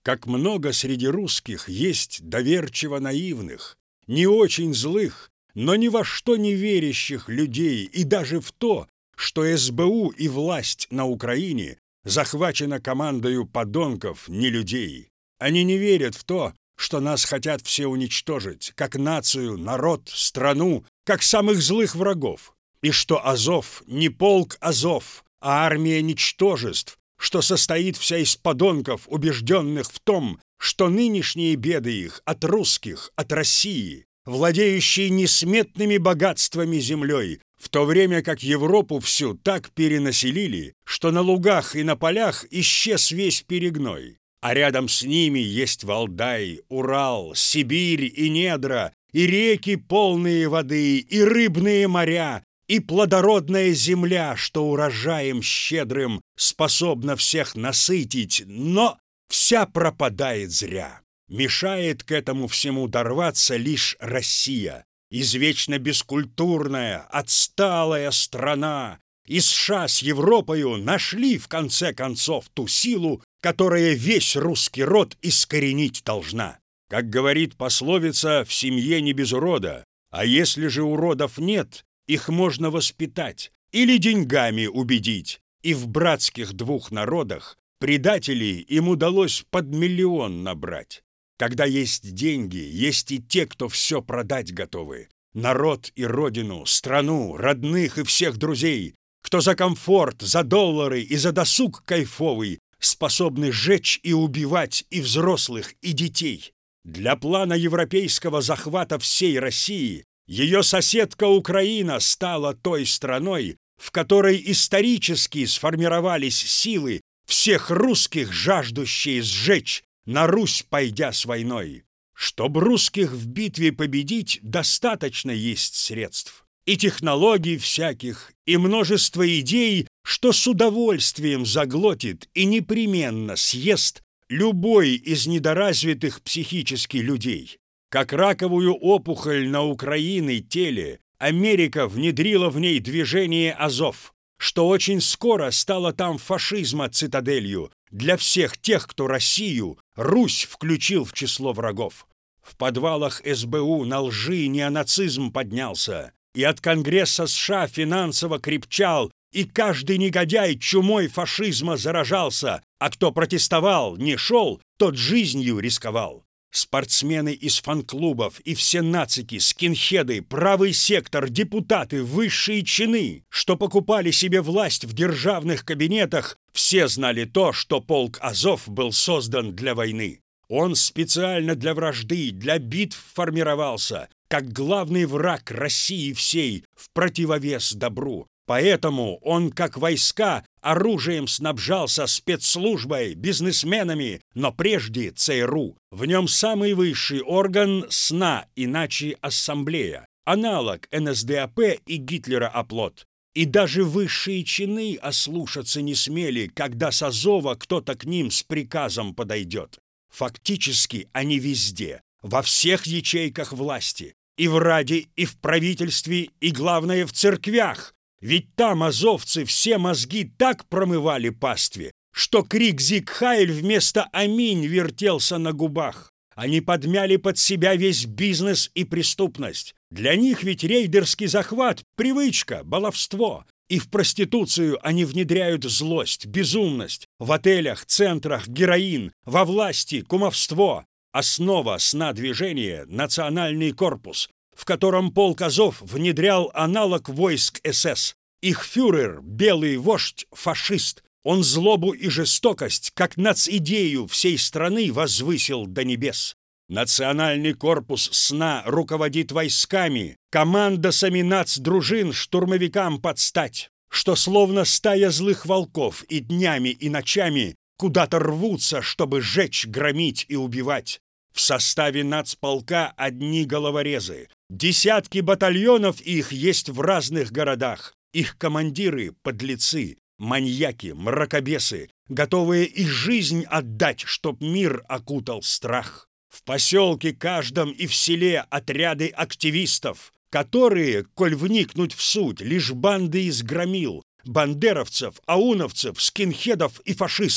Как много среди русских есть доверчиво наивных, не очень злых, но ни во что не верящих людей, и даже в то, что СБУ и власть на Украине захвачена командою подонков, не людей. Они не верят в то, что нас хотят все уничтожить, как нацию, народ, страну, как самых злых врагов, и что Азов не полк Азов, а армия ничтожеств, что состоит вся из подонков, убежденных в том, что нынешние беды их от русских, от России, владеющие несметными богатствами землей, в то время как Европу всю так перенаселили, что на лугах и на полях исчез весь перегной. А рядом с ними есть Валдай, Урал, Сибирь и недра, и реки, полные воды, и рыбные моря, и плодородная земля, что урожаем щедрым способна всех насытить, но вся пропадает зря. Мешает к этому всему дорваться лишь Россия, извечно бескультурная, отсталая страна. И США с Европою нашли в конце концов ту силу, которая весь русский род искоренить должна. Как говорит пословица, в семье не без урода, а если же уродов нет, их можно воспитать или деньгами убедить. И в братских двух народах предателей им удалось под 1 миллион набрать. Когда есть деньги, есть и те, кто все продать готовы. Народ и родину, страну, родных и всех друзей, кто за комфорт, за доллары и за досуг кайфовый способны жечь и убивать и взрослых, и детей. Для плана европейского захвата всей России ее соседка Украина стала той страной, в которой исторически сформировались силы всех русских, жаждущие сжечь, на Русь пойдя с войной. Чтоб русских в битве победить, достаточно есть средств. И технологий всяких, и множество идей, что с удовольствием заглотит и непременно съест любой из недоразвитых психически людей. Как раковую опухоль на Украине теле, Америка внедрила в ней движение Азов, что очень скоро стало там фашизма цитаделью для всех тех, кто Россию, Русь включил в число врагов. В подвалах СБУ на лжи неонацизм поднялся, и от Конгресса США финансово крепчал, и каждый негодяй чумой фашизма заражался, а кто протестовал, не шел, тот жизнью рисковал. Спортсмены из фан-клубов и все нацики, скинхеды, правый сектор, депутаты, высшие чины, что покупали себе власть в державных кабинетах, все знали то, что полк Азов был создан для войны. Он специально для вражды, для битв формировался, как главный враг России всей в противовес добру. Поэтому он, как войска, оружием снабжался спецслужбой, бизнесменами, но прежде ЦРУ. В нем самый высший орган СНА, иначе Ассамблея, аналог НСДАП и Гитлера оплот. И даже высшие чины ослушаться не смели, когда с Азова кто-то к ним с приказом подойдет. Фактически они везде, во всех ячейках власти, и в Раде, и в правительстве, и, главное, в церквях. Ведь там азовцы все мозги так промывали пастве, что крик «Зиг Хайль» вместо «Аминь» вертелся на губах. Они подмяли под себя весь бизнес и преступность. Для них ведь рейдерский захват – привычка, баловство. И в проституцию они внедряют злость, безумность. В отелях, центрах – героин, во власти – кумовство. Основа СНА-движения – национальный корпус, в котором полк Азов внедрял аналог войск СС. Их фюрер, белый вождь, фашист. Он злобу и жестокость, как нацидею всей страны, возвысил до небес. Национальный корпус СНА руководит войсками, командосами нацдружин штурмовикам подстать, что словно стая злых волков и днями, и ночами куда-то рвутся, чтобы жечь, громить и убивать. В составе нацполка одни головорезы. Десятки батальонов их есть в разных городах. Их командиры – подлецы, маньяки, мракобесы, готовые и жизнь отдать, чтоб мир окутал страх. В поселке каждом и в селе отряды активистов, которые, коль вникнуть в суть, лишь банды из громил, бандеровцев, ауновцев, скинхедов и фашистов.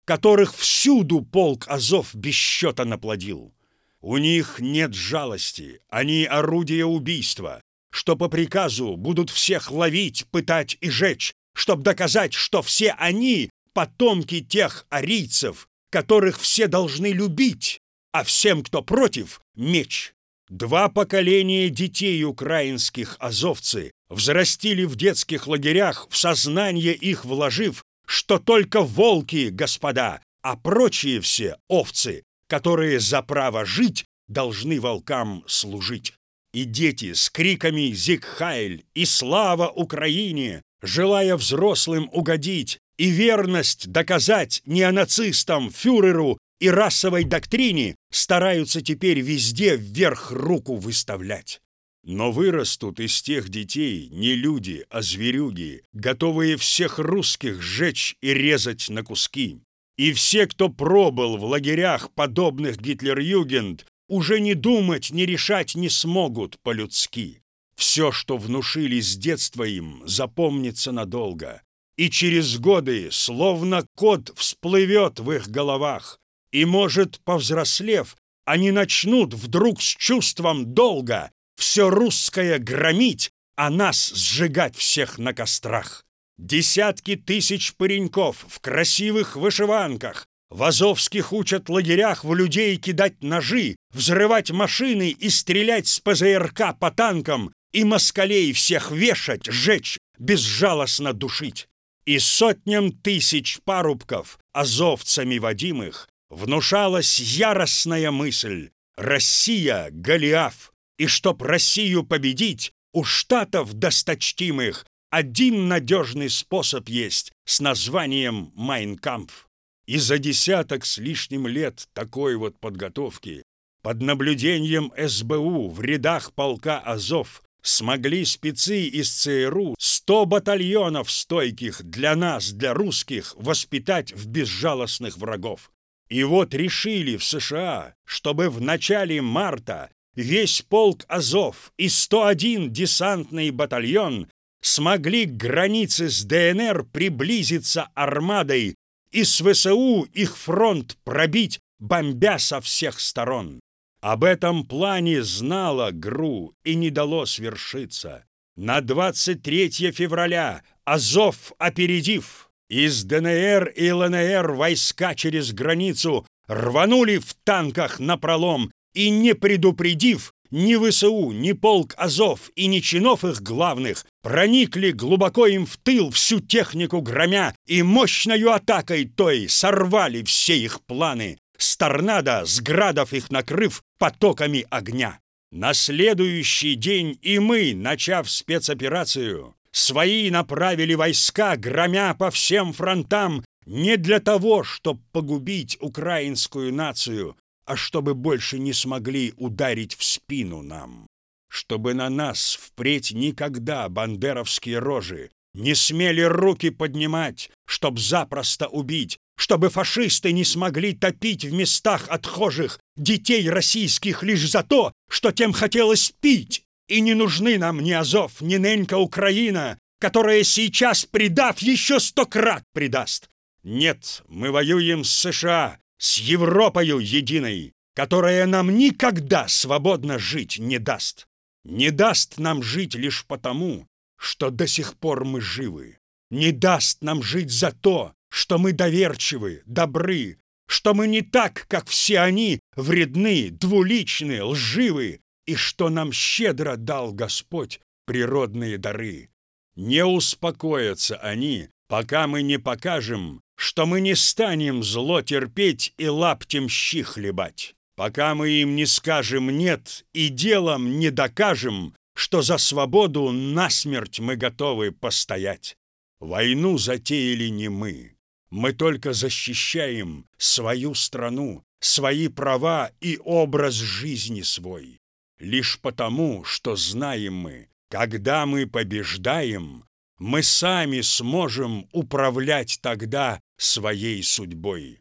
которых всюду полк Азов без счета наплодил. У них нет жалости, они орудия убийства, что по приказу будут всех ловить, пытать и жечь, чтоб доказать, что все они потомки тех арийцев, которых все должны любить, а всем, кто против, меч. 2 поколения детей украинских азовцы взрастили в детских лагерях, в сознание их вложив, что только волки, господа, а прочие все овцы, которые за право жить должны волкам служить. И дети с криками «Зиг Хайль» и «Слава Украине», желая взрослым угодить и верность доказать неонацистам, фюреру и расовой доктрине, стараются теперь везде вверх руку выставлять. Но вырастут из тех детей не люди, а зверюги, готовые всех русских сжечь и резать на куски. И все, кто пробыл в лагерях, подобных Гитлер-Югенд, уже не думать, не решать не смогут по-людски. Все, что внушили с детства им, запомнится надолго. И через годы, словно код, всплывет в их головах. И, может, повзрослев, они начнут вдруг с чувством долга все русское громить, а нас сжигать всех на кострах. Десятки тысяч пареньков в красивых вышиванках в азовских учат лагерях в людей кидать ножи, взрывать машины и стрелять с ПЗРК по танкам, и москалей всех вешать, жечь, безжалостно душить. И сотням тысяч парубков, азовцами водимых, внушалась яростная мысль: Россия — Голиаф, и чтоб Россию победить, у штатов досточтимых один надежный способ есть с названием «Майн кампф». И за десяток с лишним лет такой вот подготовки под наблюдением СБУ в рядах полка Азов смогли спецы из ЦРУ 100 батальонов стойких для нас, для русских, воспитать в безжалостных врагов. И вот решили в США, чтобы в начале марта весь полк Азов и 101 десантный батальон смогли к границе с ДНР приблизиться армадой и с ВСУ их фронт пробить, бомбя со всех сторон. Об этом плане знала ГРУ и не дало свершиться. На 23 февраля Азов, опередив, из ДНР и ЛНР войска через границу рванули в танках напролом и, не предупредив, ни ВСУ, ни полк Азов и ни чинов их главных, проникли глубоко им в тыл, всю технику громя, и мощною атакой той сорвали все их планы, с торнадо, с градов их накрыв потоками огня. На следующий день и мы, начав спецоперацию, свои направили войска, громя по всем фронтам, не для того, чтобы погубить украинскую нацию, а чтобы больше не смогли ударить в спину нам. Чтобы на нас впредь никогда бандеровские рожи не смели руки поднимать, чтоб запросто убить, чтобы фашисты не смогли топить в местах отхожих детей российских лишь за то, что тем хотелось пить. И не нужны нам ни Азов, ни ненька Украина, которая сейчас, предав, еще 100 крат предаст. Нет, мы воюем с США, с Европою единой, которая нам никогда свободно жить не даст. Не даст нам жить лишь потому, что до сих пор мы живы. Не даст нам жить за то, что мы доверчивы, добры, что мы не так, как все они, вредны, двуличны, лживы, и что нам щедро дал Господь природные дары. Не успокоятся они, пока мы не покажем, что мы не станем зло терпеть и лаптем щи хлебать. Пока мы им не скажем «нет» и делом не докажем, что за свободу насмерть мы готовы постоять. Войну затеяли не мы. Мы только защищаем свою страну, свои права и образ жизни свой. Лишь потому, что знаем мы, когда мы побеждаем, мы сами сможем управлять тогда своей судьбой.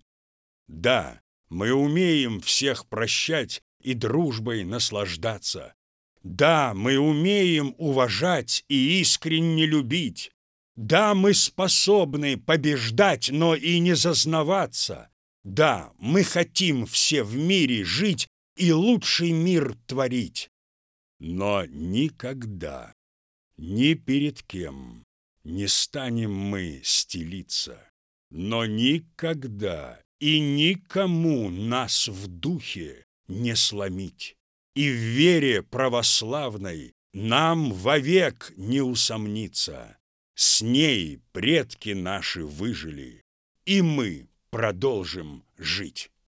Да, мы умеем всех прощать и дружбой наслаждаться. Да, мы умеем уважать и искренне любить. Да, мы способны побеждать, но и не зазнаваться. Да, мы хотим все в мире жить и лучший мир творить. Но никогда, ни перед кем не станем мы стелиться, но никогда и никому нас в духе не сломить. И в вере православной нам вовек не усомниться. С ней предки наши выжили, и мы продолжим жить.